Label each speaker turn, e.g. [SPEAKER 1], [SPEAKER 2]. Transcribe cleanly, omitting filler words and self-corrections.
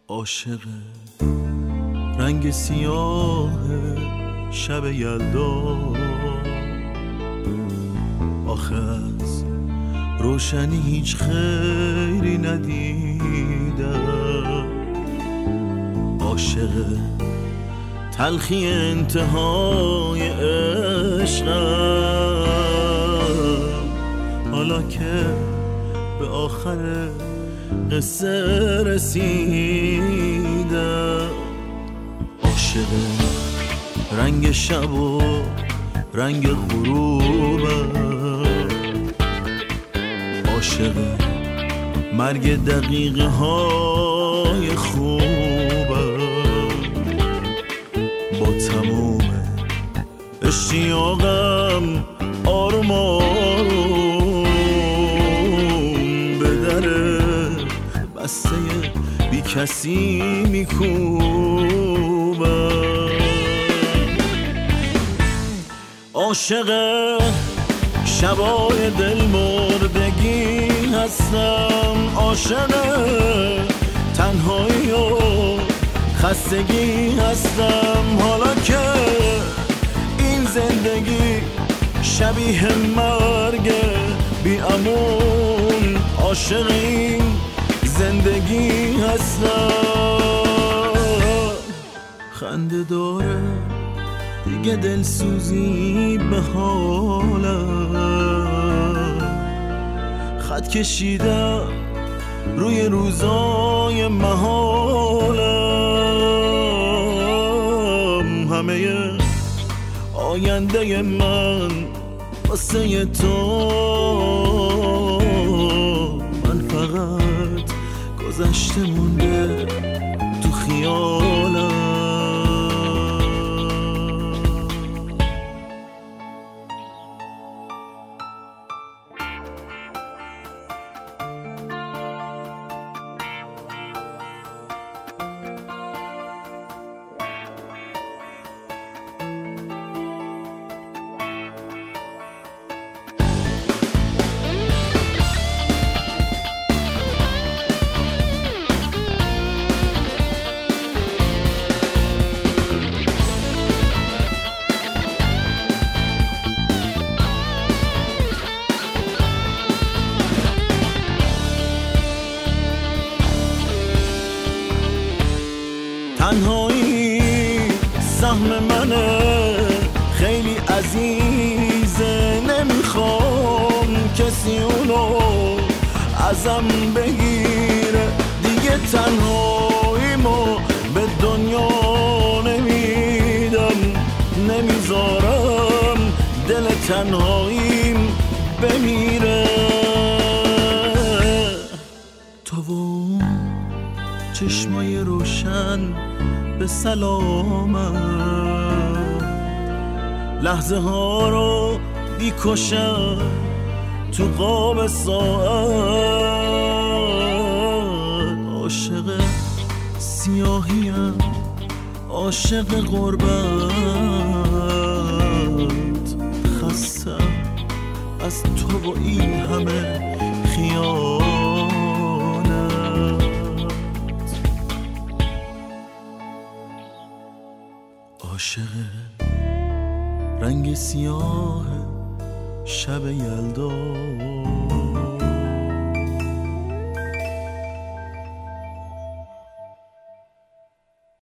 [SPEAKER 1] عاشق رنگ سیاه شب یلدا، آخه از روشنی هیچ خیری ندیدم. عاشق تلخی انتهای عشقم، حالا که به آخر قصه رسیدم. عاشق رنگ شب و رنگ غروبم، عاشق مرگ دقیقه های خوبم. با تموم اشتیاقم آروم آروم به در بسته بی کسی میکوبم. عاشق شبای دل مردگی هستم، عاشق تنهایی و خستگی هستم. حالا که این زندگی شبیه مرگ بی امون، عاشق این زندگی هستم. خنده داره دیگه دلسوزی به حالم، خط کشیدم روی روزای محالم. همه آینده من واسه تو، من فقط گذشته مونده تو خیالم. تنهایی سهم منه خیلی عزیزه، نمیخوام کسی اونو ازم بگیره. دیگه تنهاییمو به دنیا نمیدم، نمیذارم دل تنهاییم بمیره. تو و اون چشمای روشن به سلامت، لحظه ها رو بیکشم تو قاب ساعت. عاشق سیاهیم، عاشق غربت، خستم از تو و این همه خیانت. عاشق رنگ سیاه شب یلدا،